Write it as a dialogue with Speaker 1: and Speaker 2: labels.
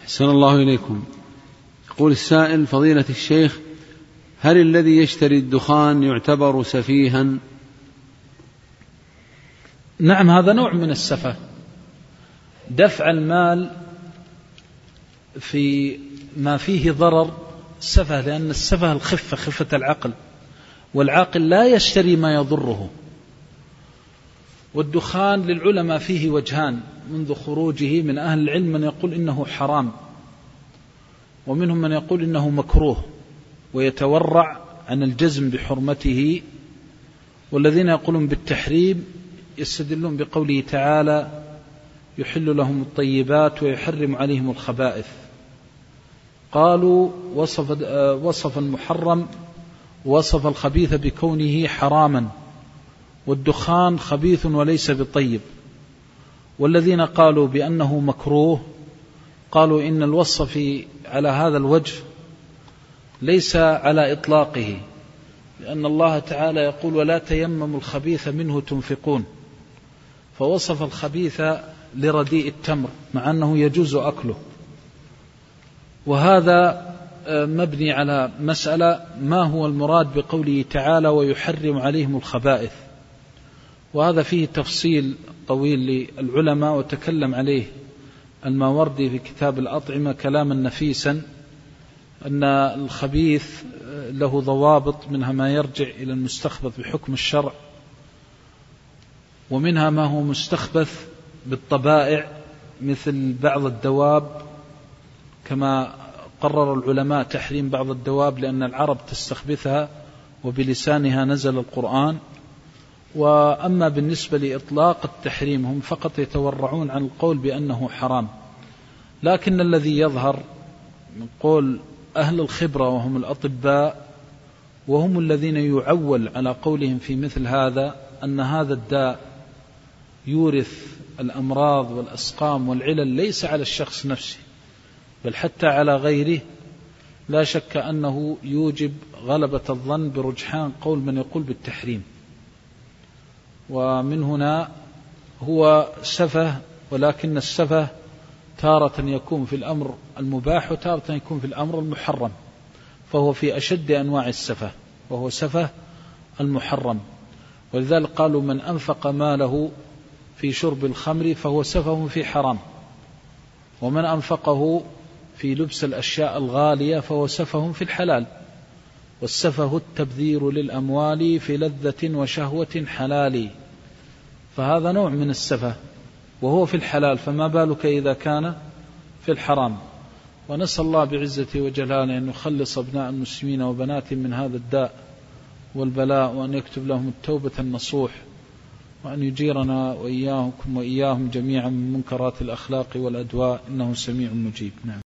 Speaker 1: أحسن الله إليكم. يقول السائل: فضيلة الشيخ، هل الذي يشتري الدخان يعتبر سفيها؟
Speaker 2: نعم، هذا نوع من السفه، دفع المال في ما فيه ضرر سفه، لأن السفه الخفة، خفة العقل، والعاقل لا يشتري ما يضره. والدخان للعلماء فيه وجهان منذ خروجه، من أهل العلم من يقول إنه حرام، ومنهم من يقول إنه مكروه ويتورع عن الجزم بحرمته. والذين يقولون بالتحريم يستدلون بقوله تعالى: يحل لهم الطيبات ويحرم عليهم الخبائث. قالوا وصف المحرم، وصف الخبيث بكونه حراما، والدخان خبيث وليس بطيب. والذين قالوا بأنه مكروه قالوا إن الوصف على هذا الوجه ليس على إطلاقه، لأن الله تعالى يقول: ولا تيمموا الخبيث منه تنفقون، فوصف الخبيث لرديء التمر مع أنه يجوز أكله. وهذا مبني على مسألة: ما هو المراد بقوله تعالى ويحرم عليهم الخبائث؟ وهذا فيه تفصيل طويل للعلماء، وتكلم عليه الماوردي في كتاب الأطعمة كلاما نفيسا، أن الخبيث له ضوابط، منها ما يرجع إلى المستخبث بحكم الشرع، ومنها ما هو مستخبث بالطبائع مثل بعض الدواب، كما قرر العلماء تحريم بعض الدواب لأن العرب تستخبثها وبلسانها نزل القرآن. وأما بالنسبة لإطلاق التحريم هم فقط يتورعون عن القول بأنه حرام. لكن الذي يظهر من قول أهل الخبرة وهم الأطباء، وهم الذين يعول على قولهم في مثل هذا، أن هذا الداء يورث الأمراض والأسقام والعلل ليس على الشخص نفسه بل حتى على غيره. لا شك أنه يوجب غلبة الظن برجحان قول من يقول بالتحريم. ومن هنا هو سفه، ولكن السفه تارة يكون في الأمر المباح وتارة يكون في الأمر المحرم، فهو في أشد أنواع السفه، وهو سفه المحرم. ولذلك قالوا: من أنفق ماله في شرب الخمر فهو سفه في حرام، ومن أنفقه في لبس الأشياء الغالية فهو سفه في الحلال. والسفه التبذير للأموال في لذة وشهوة حلال، فهذا نوع من السفه وهو في الحلال، فما بالك إذا كان في الحرام. ونسأل الله بعزته وجلاله أن يخلص أبناء المسلمين وبناتهم من هذا الداء والبلاء، وأن يكتب لهم التوبة النصوح، وأن يجيرنا وإياكم وإياهم جميعا من منكرات الأخلاق والأدواء، إنه سميع مجيب. نعم.